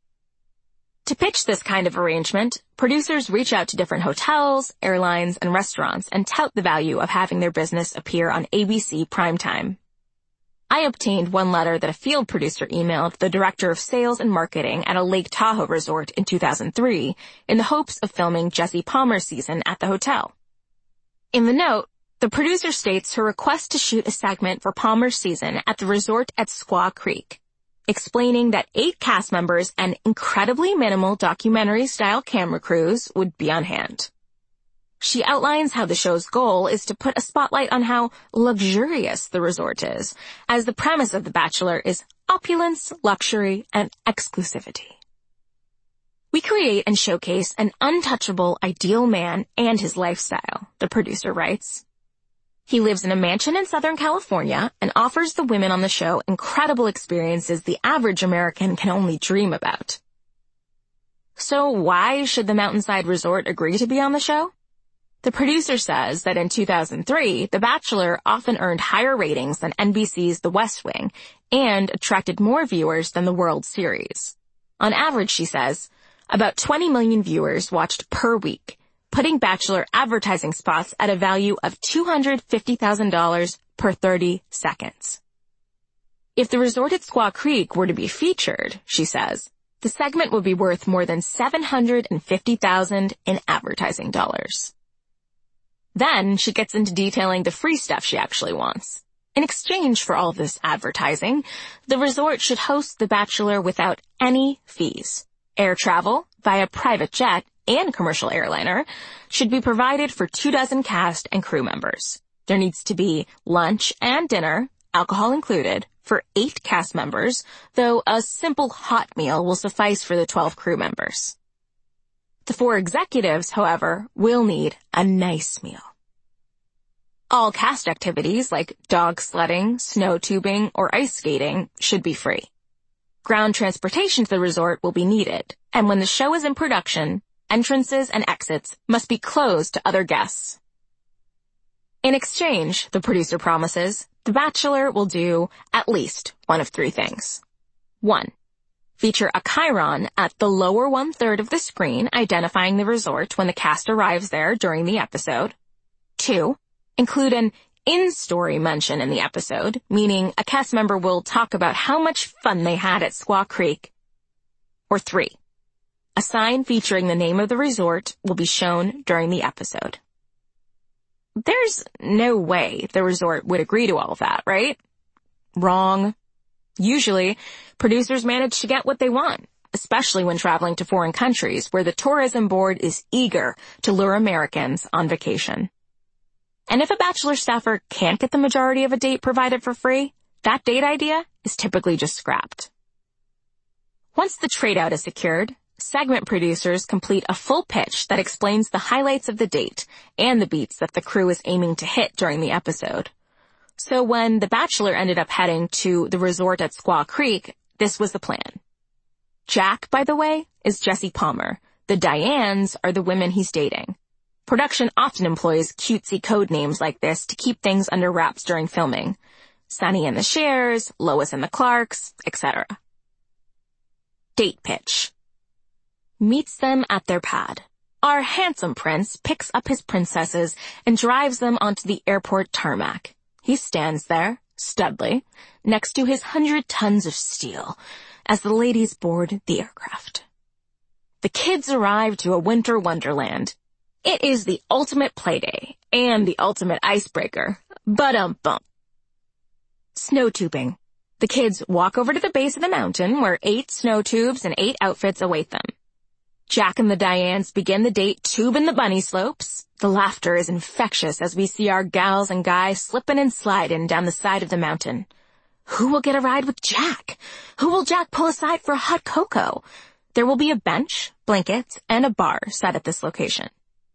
To pitch this kind of arrangement, producers reach out to different hotels, airlines, and restaurants and tout the value of having their business appear on A B C primetime. I obtained one letter that a field producer emailed the director of sales and marketing at a Lake Tahoe resort in two thousand three in the hopes of filming Jesse Palmer's season at the hotel. In the note, the producer states her request to shoot a segment for Palmer's season at the resort at Squaw Creek, explaining that eight cast members and incredibly minimal documentary-style camera crews would be on hand. She outlines how the show's goal is to put a spotlight on how luxurious the resort is, as the premise of The Bachelor is opulence, luxury, and exclusivity. We create and showcase an untouchable, ideal man and his lifestyle, the producer writes. He lives in a mansion in Southern California and offers the women on the show incredible experiences the average American can only dream about. So why should the Mountainside Resort agree to be on the show? The producer says that in two thousand three, The Bachelor often earned higher ratings than N B C's The West Wing and attracted more viewers than the World Series. On average, she says, about twenty million viewers watched per week, putting Bachelor advertising spots at a value of two hundred fifty thousand dollars per thirty seconds. If the resort at Squaw Creek were to be featured, she says, the segment would be worth more than seven hundred fifty thousand dollars in advertising dollars. Then she gets into detailing the free stuff she actually wants. In exchange for all of this advertising, the resort should host The Bachelor without any fees. Air travel via private jet and commercial airliner should be provided for two dozen cast and crew members. There needs to be lunch and dinner, alcohol included, for eight cast members, though a simple hot meal will suffice for the twelve crew members. The four executives, however, will need a nice meal. All cast activities like dog sledding, snow tubing, or ice skating should be free. Ground transportation to the resort will be needed, and when the show is in production, entrances and exits must be closed to other guests. In exchange, the producer promises, The Bachelor will do at least one of three things. One, feature a chyron at the lower one-third of the screen identifying the resort when the cast arrives there during the episode. Two, include an in-story mention in the episode, meaning a cast member will talk about how much fun they had at Squaw Creek. Or three, a sign featuring the name of the resort will be shown during the episode. There's no way the resort would agree to all of that, right? Wrong. Usually, producers manage to get what they want, especially when traveling to foreign countries where the tourism board is eager to lure Americans on vacation. And if a Bachelor staffer can't get the majority of a date provided for free, that date idea is typically just scrapped. Once the trade-out is secured, segment producers complete a full pitch that explains the highlights of the date and the beats that the crew is aiming to hit during the episode. So when The Bachelor ended up heading to the resort at Squaw Creek, this was the plan. Jack, by the way, is Jesse Palmer. The Dianes are the women he's dating. Production often employs cutesy code names like this to keep things under wraps during filming. Sonny and the Shers, Lois and the Clarks, et cetera. Date pitch. Meets them at their pad. Our handsome prince picks up his princesses and drives them onto the airport tarmac. He stands there, Studley, next to his hundred tons of steel, as the ladies board the aircraft. The kids arrive to a winter wonderland. It is the ultimate playday and the ultimate icebreaker. But-um-bump. Snow tubing. The kids walk over to the base of the mountain where eight snow tubes and eight outfits await them. Jack and the Dianes begin the date tubing the bunny slopes. The laughter is infectious as we see our gals and guys slipping and sliding down the side of the mountain. Who will get a ride with Jack? Who will Jack pull aside for a hot cocoa? There will be a bench, blankets, and a bar set at this location.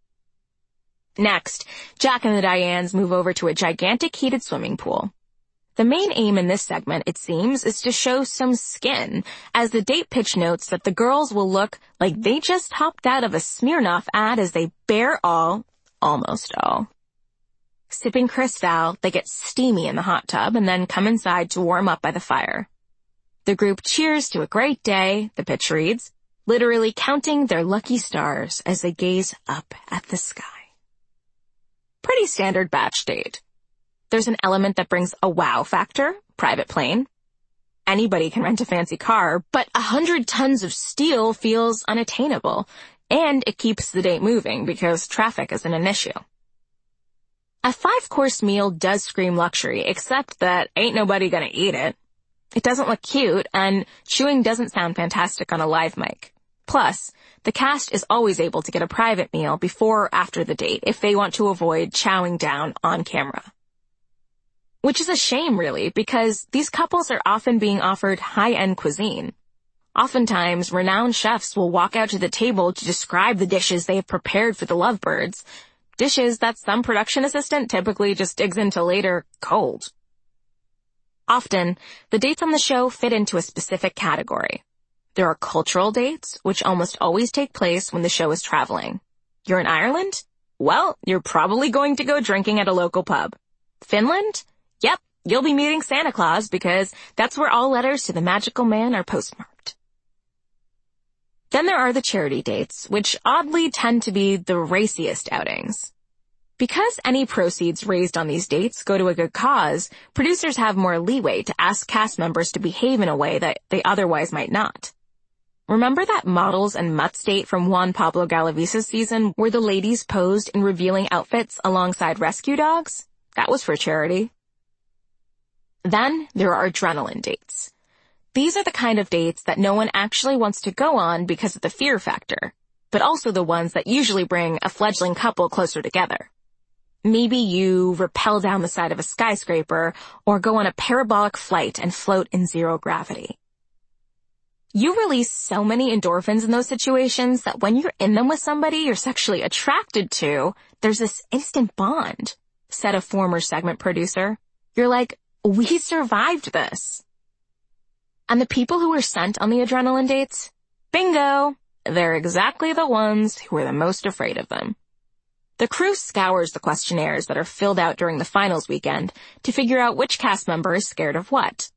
Next, Jack and the Dianes move over to a gigantic heated swimming pool. The main aim in this segment, it seems, is to show some skin, as the date pitch notes that the girls will look like they just hopped out of a Smirnoff ad as they bear all, almost all. Sipping Cristal, they get steamy in the hot tub and then come inside to warm up by the fire. The group cheers to a great day, the pitch reads, literally counting their lucky stars as they gaze up at the sky. Pretty standard batch date. There's an element that brings a wow factor, private plane. Anybody can rent a fancy car, but a hundred tons of steel feels unattainable, and it keeps the date moving because traffic isn't an issue. A five-course meal does scream luxury, except that ain't nobody gonna eat it. It doesn't look cute, and chewing doesn't sound fantastic on a live mic. Plus, the cast is always able to get a private meal before or after the date if they want to avoid chowing down on camera. Which is a shame, really, because these couples are often being offered high-end cuisine. Oftentimes, renowned chefs will walk out to the table to describe the dishes they have prepared for the lovebirds, dishes that some production assistant typically just digs into later cold. Often, the dates on the show fit into a specific category. There are cultural dates, which almost always take place when the show is traveling. You're in Ireland? Well, you're probably going to go drinking at a local pub. Finland? Yep, you'll be meeting Santa Claus because that's where all letters to the magical man are postmarked. Then there are the charity dates, which oddly tend to be the raciest outings. Because any proceeds raised on these dates go to a good cause, producers have more leeway to ask cast members to behave in a way that they otherwise might not. Remember that models and mutts date from Juan Pablo Galavisa's season where the ladies posed in revealing outfits alongside rescue dogs? That was for charity. Then there are adrenaline dates. These are the kind of dates that no one actually wants to go on because of the fear factor, but also the ones that usually bring a fledgling couple closer together. Maybe you rappel down the side of a skyscraper or go on a parabolic flight and float in zero gravity. You release so many endorphins in those situations that when you're in them with somebody you're sexually attracted to, there's this instant bond, said a former segment producer. You're like, we survived this. And the people who were sent on the adrenaline dates? Bingo! They're exactly the ones who are the most afraid of them. The crew scours the questionnaires that are filled out during the finals weekend to figure out which cast member is scared of what.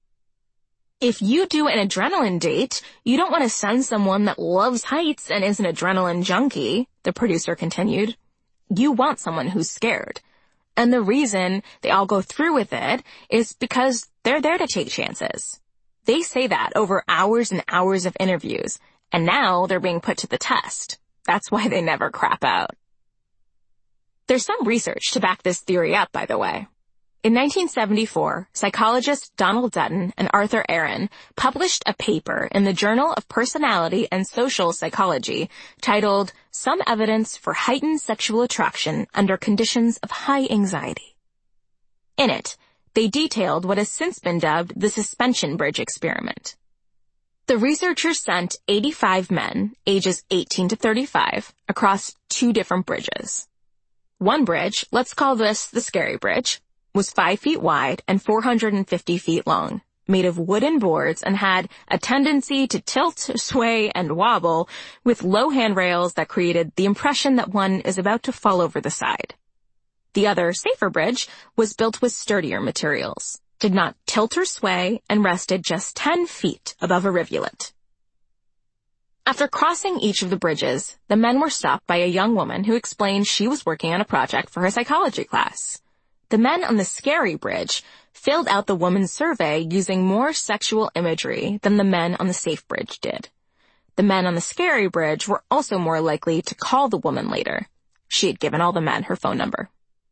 If you do an adrenaline date, you don't want to send someone that loves heights and is an adrenaline junkie, the producer continued. You want someone who's scared. And the reason they all go through with it is because they're there to take chances. They say that over hours and hours of interviews, and now they're being put to the test. That's why they never crap out. There's some research to back this theory up, by the way. In nineteen seventy-four, psychologists Donald Dutton and Arthur Aaron published a paper in the Journal of Personality and Social Psychology titled Some Evidence for Heightened Sexual Attraction Under Conditions of High Anxiety. In it, they detailed what has since been dubbed the suspension bridge experiment. The researchers sent eighty-five men, ages eighteen to thirty-five, across two different bridges. One bridge, let's call this the scary bridge, was five feet wide and four hundred fifty feet long, made of wooden boards and had a tendency to tilt, sway, and wobble with low handrails that created the impression that one is about to fall over the side. The other, safer bridge was built with sturdier materials, did not tilt or sway, and rested just ten feet above a rivulet. After crossing each of the bridges, the men were stopped by a young woman who explained she was working on a project for her psychology class. The men on the scary bridge filled out the woman's survey using more sexual imagery than the men on the safe bridge did. The men on the scary bridge were also more likely to call the woman later. She had given all the men her phone number.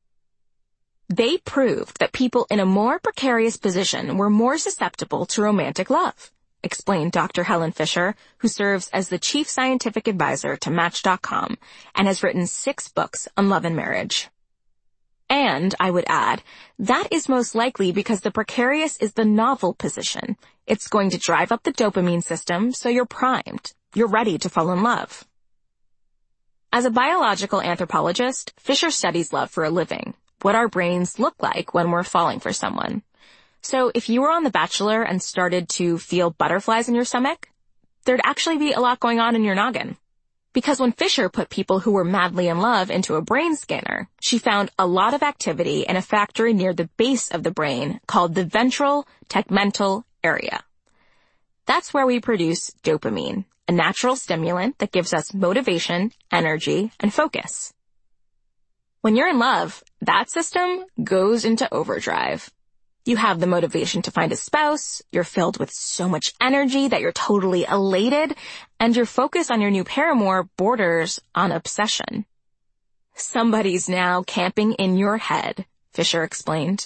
They proved that people in a more precarious position were more susceptible to romantic love, explained Doctor Helen Fisher, who serves as the chief scientific advisor to Match dot com and has written six books on love and marriage. And, I would add, that is most likely because the precarious is the novel position. It's going to drive up the dopamine system, so you're primed. You're ready to fall in love. As a biological anthropologist, Fisher studies love for a living, what our brains look like when we're falling for someone. So if you were on The Bachelor and started to feel butterflies in your stomach, there'd actually be a lot going on in your noggin. Because when Fisher put people who were madly in love into a brain scanner, she found a lot of activity in a factory near the base of the brain called the ventral tegmental area. That's where we produce dopamine, a natural stimulant that gives us motivation, energy, and focus. When you're in love, that system goes into overdrive. You have the motivation to find a spouse, you're filled with so much energy that you're totally elated, and your focus on your new paramour borders on obsession. Somebody's now camping in your head, Fisher explained.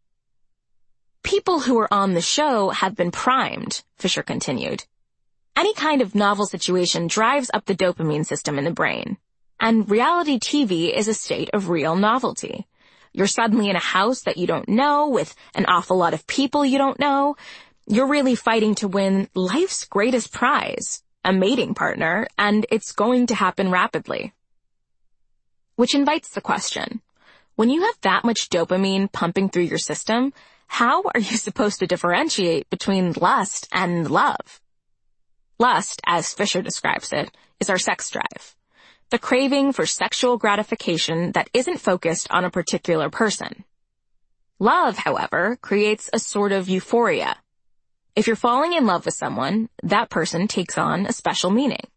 People who are on the show have been primed, Fisher continued. Any kind of novel situation drives up the dopamine system in the brain, and reality T V is a state of real novelty. You're suddenly in a house that you don't know with an awful lot of people you don't know. You're really fighting to win life's greatest prize, a mating partner, and it's going to happen rapidly. Which invites the question, when you have that much dopamine pumping through your system, how are you supposed to differentiate between lust and love? Lust, as Fisher describes it, is our sex drive. The craving for sexual gratification that isn't focused on a particular person. Love, however, creates a sort of euphoria. If you're falling in love with someone, that person takes on a special meaning.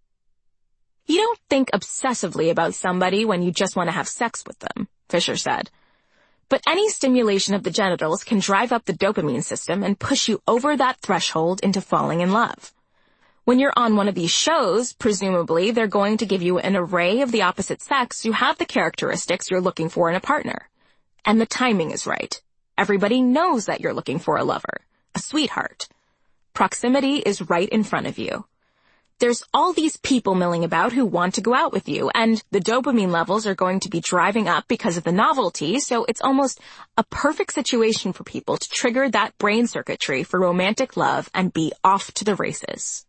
You don't think obsessively about somebody when you just want to have sex with them, Fisher said. But any stimulation of the genitals can drive up the dopamine system and push you over that threshold into falling in love. When you're on one of these shows, presumably they're going to give you an array of the opposite sex who have the characteristics you're looking for in a partner. And the timing is right. Everybody knows that you're looking for a lover, a sweetheart. Proximity is right in front of you. There's all these people milling about who want to go out with you, and the dopamine levels are going to be driving up because of the novelty, so it's almost a perfect situation for people to trigger that brain circuitry for romantic love and be off to the races.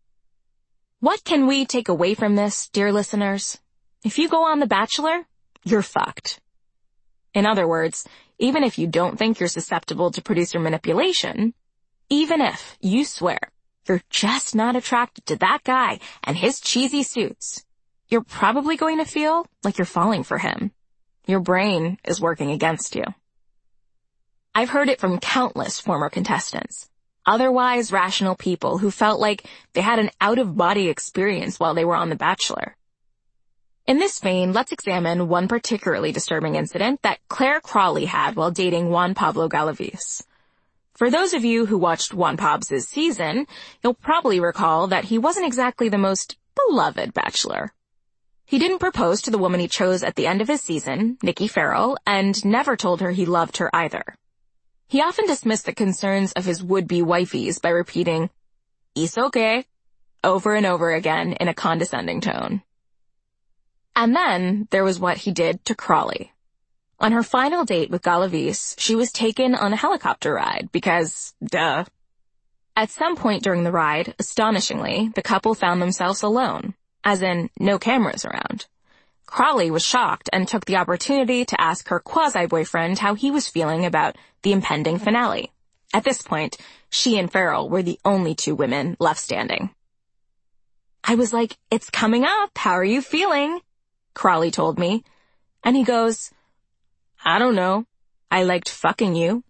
What can we take away from this, dear listeners? If you go on The Bachelor, you're fucked. In other words, even if you don't think you're susceptible to producer manipulation, even if you swear you're just not attracted to that guy and his cheesy suits, you're probably going to feel like you're falling for him. Your brain is working against you. I've heard it from countless former contestants. Otherwise rational people who felt like they had an out-of-body experience while they were on The Bachelor. In this vein, let's examine one particularly disturbing incident that Claire Crawley had while dating Juan Pablo Galaviz. For those of you who watched Juan Pab's season, you'll probably recall that he wasn't exactly the most beloved bachelor. He didn't propose to the woman he chose at the end of his season, Nikki Farrell, and never told her he loved her either. He often dismissed the concerns of his would-be wifeys by repeating, "It's okay," over and over again in a condescending tone. And then there was what he did to Crawley. On her final date with Galaviz, she was taken on a helicopter ride because, duh. At some point during the ride, astonishingly, the couple found themselves alone, as in no cameras around. Crawley was shocked and took the opportunity to ask her quasi-boyfriend how he was feeling about the impending finale. At this point, she and Farrell were the only two women left standing. I was like, "It's coming up. How are you feeling?" Crawley told me. And he goes, "I don't know. I liked fucking you."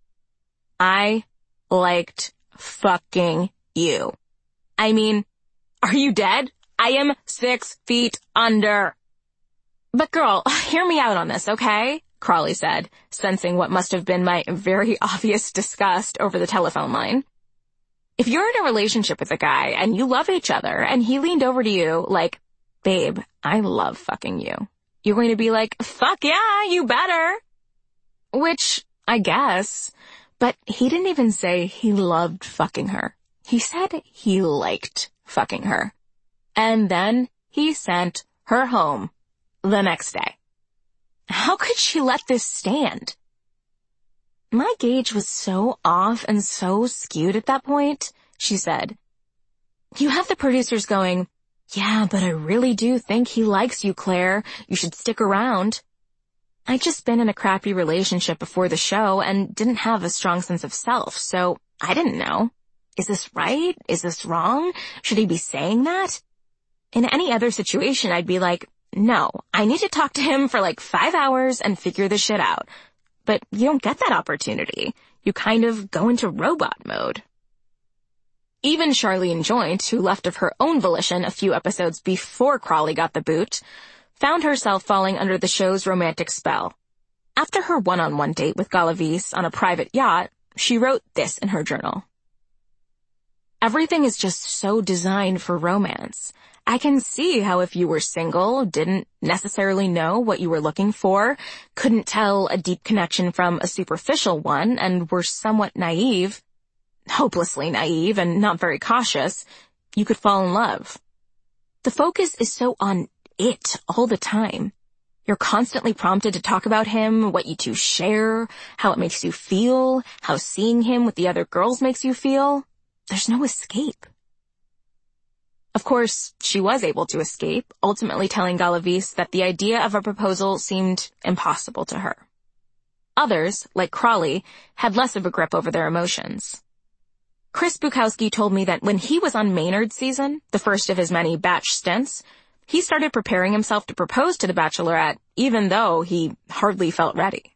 I liked fucking you. I mean, Are you dead? I am six feet under. But girl, hear me out on this, okay? Crawley said, sensing what must have been my very obvious disgust over the telephone line. If you're in a relationship with a guy and you love each other and he leaned over to you like, babe, I love fucking you, you're going to be like, fuck yeah, you better. Which, I guess, but he didn't even say he loved fucking her. He said he liked fucking her. And then he sent her home the next day. How could she let this stand? My gauge was so off and so skewed at that point, she said. You have the producers going, yeah, but I really do think he likes you, Claire. You should stick around. I'd just been in a crappy relationship before the show and didn't have a strong sense of self, so I didn't know. Is this right? Is this wrong? Should he be saying that? In any other situation, I'd be like, no, I need to talk to him for like five hours and figure this shit out. But you don't get that opportunity. You kind of go into robot mode. Even Charlene Joint, who left of her own volition a few episodes before Crawley got the boot, found herself falling under the show's romantic spell. After her one-on-one date with Galavis on a private yacht, she wrote this in her journal. Everything is just so designed for romance. I can see how if you were single, didn't necessarily know what you were looking for, couldn't tell a deep connection from a superficial one, and were somewhat naive, hopelessly naive and not very cautious, you could fall in love. The focus is so on it all the time. You're constantly prompted to talk about him, what you two share, how it makes you feel, how seeing him with the other girls makes you feel. There's no escape. Of course, she was able to escape, ultimately telling Galavis that the idea of a proposal seemed impossible to her. Others, like Crawley, had less of a grip over their emotions. Chris Bukowski told me that when he was on Maynard's season, the first of his many batch stints, he started preparing himself to propose to the Bachelorette, even though he hardly felt ready.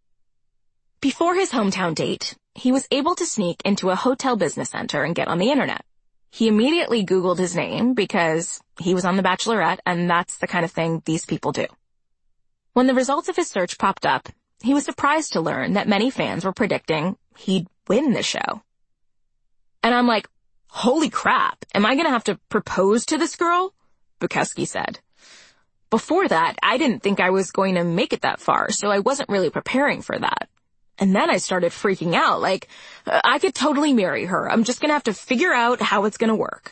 Before his hometown date, he was able to sneak into a hotel business center and get on the internet. He immediately Googled his name because he was on The Bachelorette, and that's the kind of thing these people do. When the results of his search popped up, he was surprised to learn that many fans were predicting he'd win the show. And I'm like, holy crap, am I gonna have to propose to this girl? Bukowski said. Before that, I didn't think I was going to make it that far, so I wasn't really preparing for that. And then I started freaking out, like, I could totally marry her. I'm just gonna have to figure out how it's gonna work.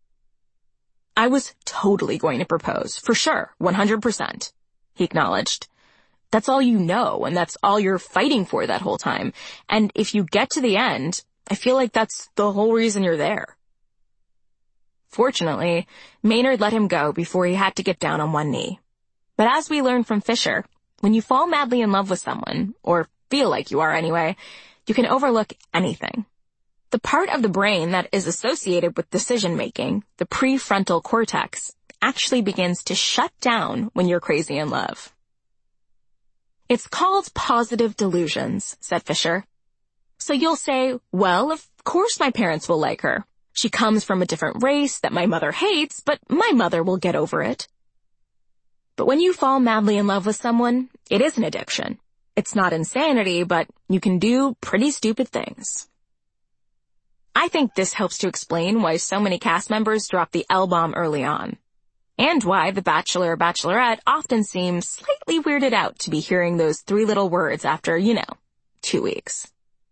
I was totally going to propose, for sure, one hundred percent, he acknowledged. That's all you know, and that's all you're fighting for that whole time. And if you get to the end, I feel like that's the whole reason you're there. Fortunately, Maynard let him go before he had to get down on one knee. But as we learned from Fisher, when you fall madly in love with someone, or feel like you are anyway, you can overlook anything. The part of the brain that is associated with decision-making, the prefrontal cortex, actually begins to shut down when you're crazy in love. It's called positive delusions, said Fisher. So you'll say, well, of course my parents will like her. She comes from a different race that my mother hates, but my mother will get over it. But when you fall madly in love with someone, it is an addiction. It's not insanity, but you can do pretty stupid things. I think this helps to explain why so many cast members drop the L-bomb early on, and why the Bachelor or Bachelorette often seem slightly weirded out to be hearing those three little words after, you know, two weeks.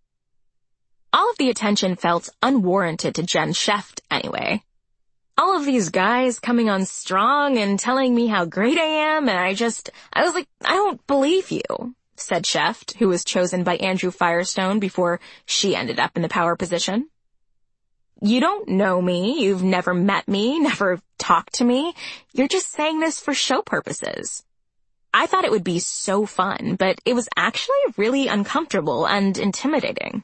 All of the attention felt unwarranted to Jen Sheft anyway. All of these guys coming on strong and telling me how great I am, and I just, I was like, I don't believe you, said Sheft, who was chosen by Andrew Firestone before she ended up in the power position. You don't know me, you've never met me, never talked to me. You're just saying this for show purposes. I thought it would be so fun, but it was actually really uncomfortable and intimidating.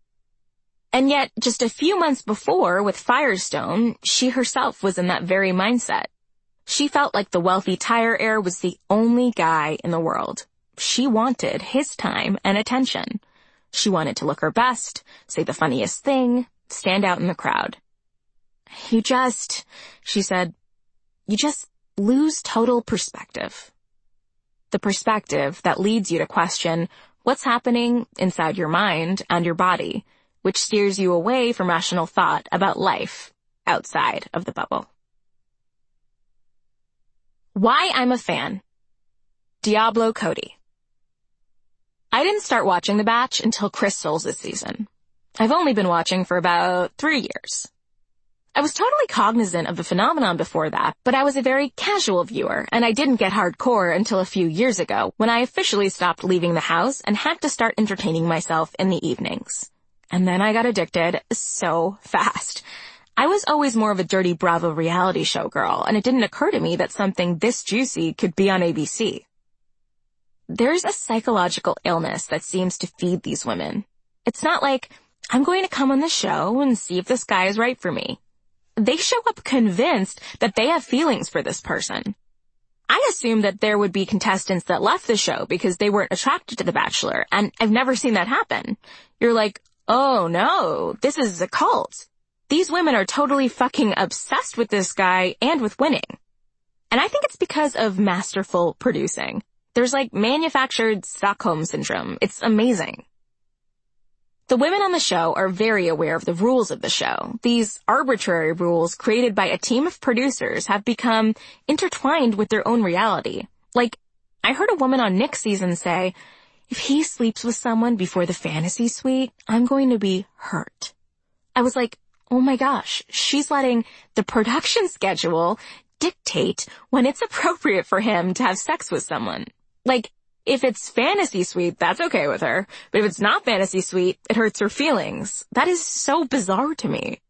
And yet, just a few months before, with Firestone, she herself was in that very mindset. She felt like the wealthy tire heir was the only guy in the world. She wanted his time and attention. She wanted to look her best, say the funniest thing, stand out in the crowd. You just, she said, you just lose total perspective. The perspective that leads you to question what's happening inside your mind and your body, which steers you away from rational thought about life outside of the bubble. Why I'm a fan. Diablo Cody. I didn't start watching The Batch until Chris Soules' season. I've only been watching for about three years. I was totally cognizant of the phenomenon before that, but I was a very casual viewer, and I didn't get hardcore until a few years ago when I officially stopped leaving the house and had to start entertaining myself in the evenings. And then I got addicted so fast. I was always more of a Dirty Bravo reality show girl, and it didn't occur to me that something this juicy could be on A B C. There's a psychological illness that seems to feed these women. It's not like, I'm going to come on the show and see if this guy is right for me. They show up convinced that they have feelings for this person. I assumed that there would be contestants that left the show because they weren't attracted to The Bachelor, and I've never seen that happen. You're like, oh no, this is a cult. These women are totally fucking obsessed with this guy and with winning. And I think it's because of masterful producing. There's like manufactured Stockholm syndrome. It's amazing. The women on the show are very aware of the rules of the show. These arbitrary rules created by a team of producers have become intertwined with their own reality. Like, I heard a woman on Nick's season say, if he sleeps with someone before the fantasy suite, I'm going to be hurt. I was like, oh my gosh, she's letting the production schedule dictate when it's appropriate for him to have sex with someone. Like, if it's fantasy suite, that's okay with her. But if it's not fantasy suite, it hurts her feelings. That is so bizarre to me.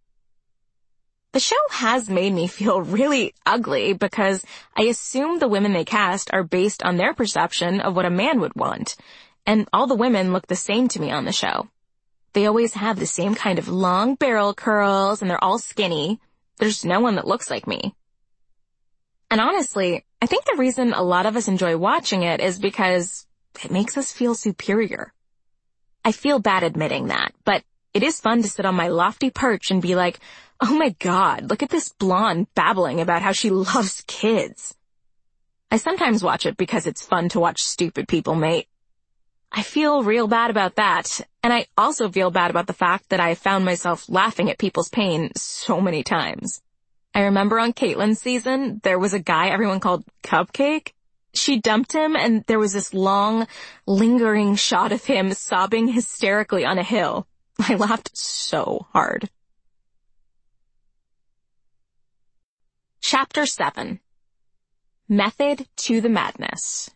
The show has made me feel really ugly because I assume the women they cast are based on their perception of what a man would want. And all the women look the same to me on the show. They always have the same kind of long barrel curls and they're all skinny. There's no one that looks like me. And honestly, I think the reason a lot of us enjoy watching it is because it makes us feel superior. I feel bad admitting that, but it is fun to sit on my lofty perch and be like, oh my god, look at this blonde babbling about how she loves kids. I sometimes watch it because it's fun to watch stupid people mate. I feel real bad about that, and I also feel bad about the fact that I found myself laughing at people's pain so many times. I remember on Caitlyn's season, there was a guy everyone called Cupcake. She dumped him, and there was this long, lingering shot of him sobbing hysterically on a hill. I laughed so hard. Chapter seven. Method to the Madness.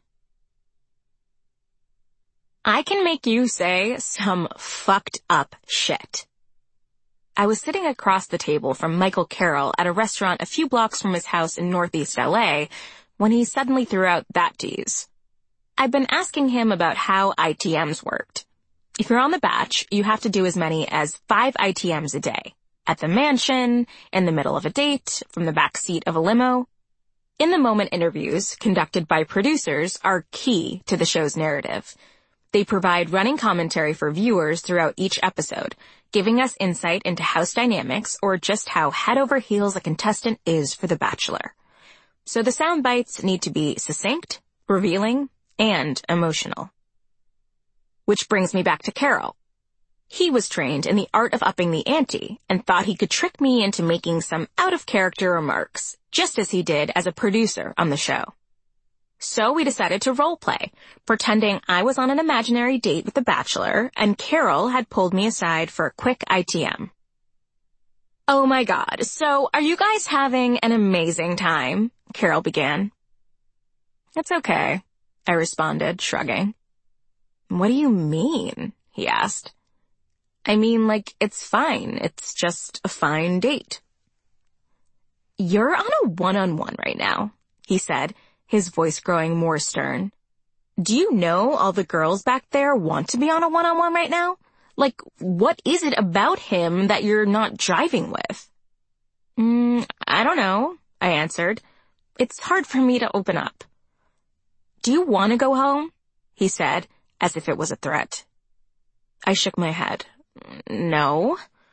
I can make you say some fucked up shit. I was sitting across the table from Michael Carroll at a restaurant a few blocks from his house in Northeast L A when he suddenly threw out that tease. I'd been asking him about how I T Ms worked. If you're on The Batch, you have to do as many as five I T Ms a day. At the mansion, in the middle of a date, from the back seat of a limo. In-the-moment interviews, conducted by producers, are key to the show's narrative. They provide running commentary for viewers throughout each episode, giving us insight into house dynamics or just how head over heels a contestant is for The Bachelor. So the sound bites need to be succinct, revealing, and emotional. Which brings me back to Carroll. He was trained in the art of upping the ante and thought he could trick me into making some out-of-character remarks, just as he did as a producer on the show. So we decided to role play, pretending I was on an imaginary date with The Bachelor and Carroll had pulled me aside for a quick I T M. Oh my god, so are you guys having an amazing time? Carroll began. It's okay, I responded, shrugging. What do you mean? He asked. I mean, like, it's fine. It's just a fine date. You're on a one-on-one right now, he said, his voice growing more stern. Do you know all the girls back there want to be on a one-on-one right now? Like, what is it about him that you're not jiving with? Mm, I don't know, I answered. It's hard for me to open up. Do you want to go home? He said, as if it was a threat. I shook my head. No.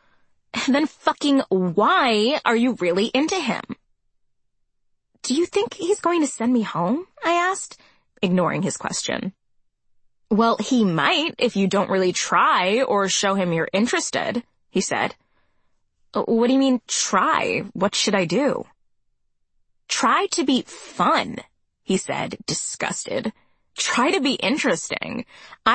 Then fucking why are you really into him? Do you think he's going to send me home? I asked, ignoring his question. Well, he might if you don't really try or show him you're interested, he said. What do you mean, try? What should I do? Try to be fun, he said, disgusted. Try to be interesting.